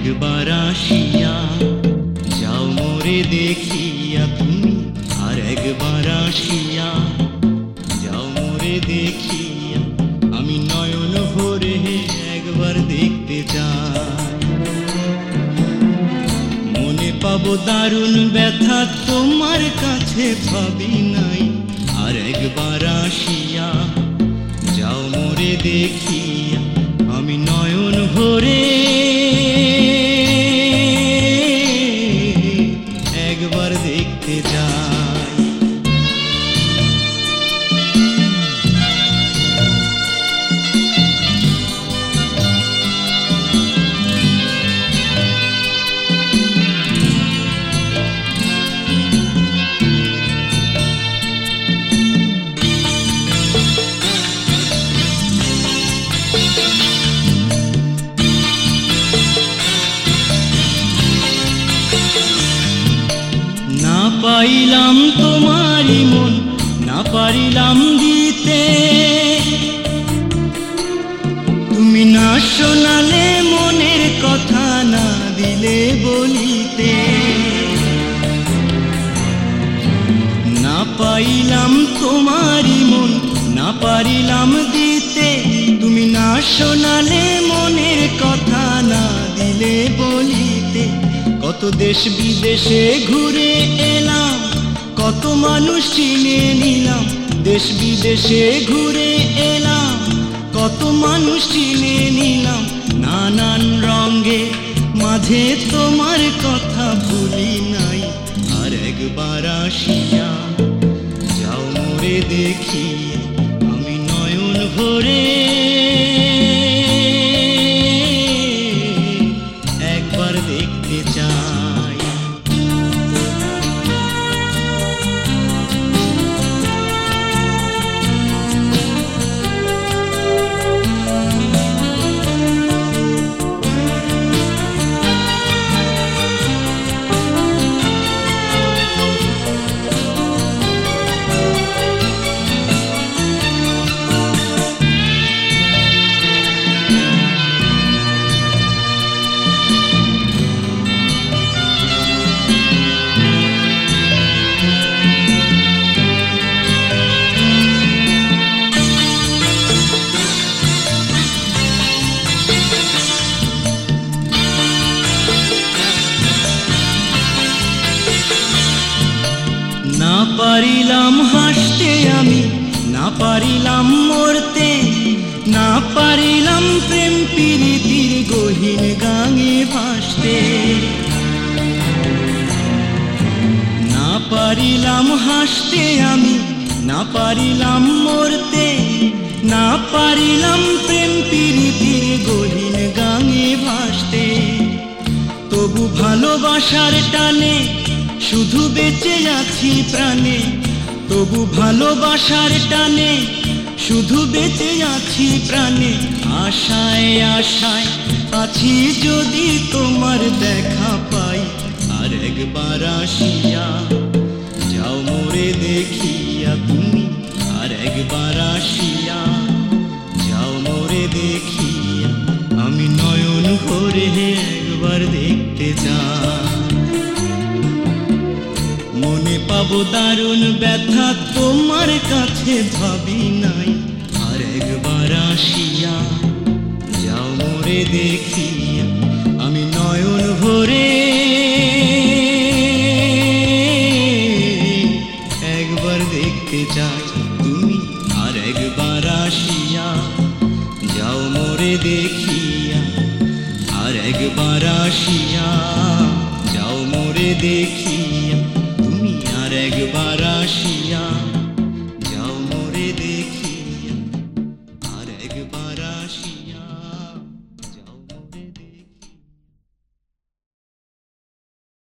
একবার আসিয়া যাও মোরে দেখিয়া তুমি, আর একবার আসিয়া যাও মোরে দেখিয়া। আমি নয়ন ভরে একবার দেখতে চাই, মনে পাবো দারুণ ব্যথা তোমার কাছে ভাবি নাই। আর একবার আসিয়া যাও মোরে দেখিয়া, আমি নয়ন ভরে একবার দেখতে চাই। না পাইলাম তোমারই মন, না পারিলাম দিতে, তুমি না শোনালে মনের কথা, না দিলে বলিতে। না পাইলাম তোমারই মন, না পারিলাম দিতে, তুমি না শোনালে মনের কথা, না দিলে বলিতে। কত দেশ বিদেশে ঘুরে এলাম, কত মানুষ চিনে নিলাম। দেশ বিদেশে ঘুরে এলাম, কত মানুষ চিনে নিলাম। নানান রঙে মাঝে তোমার কথা ভুলি নাই। আর একবার আসিয়া যাও মোরে দেখিয়া, আমি নয়ন ভরে একবার দেখতে চাই। না পারিলাম হাসতে আমি, না পারিলাম মরতে, না পারিলাম প্রেম প্রীতির গহীন গাঙে ভাসতে। না পারিলাম হাসতে আমি, না পারিলাম মরতে, না পারিলাম প্রেম প্রীতির গহীন গাঙে ভাসতে। তবু ভালোবাসার টানে শুধু বেঁচে আছি প্রাণে, তবু ভালোবাসার টানে শুধু বেঁচে আছি প্রাণে। আশায় আশায় আছি যদি তোমার দেখা পাই। আর একবার আসিয়া যাও মোরে দেখিয়া তুমি, আর একবার আসিয়া যাও মোরে দেখিয়া, আমি নয়ন ভরে একবার দেখতে চাই। মনে পাবো দারুণ ব্যথা তোমার কাছে ভাবি নাই। আর একবার আসিয়া যাও মোরে দেখিয়া, আমি নয়ন ভরে একবার দেখতে চাই। তুমি আর একবার আসিয়া যাও মোরে দেখিয়া, আর একবার আসিয়া যাও মোরে দেখিয়া, তুমি আর একবার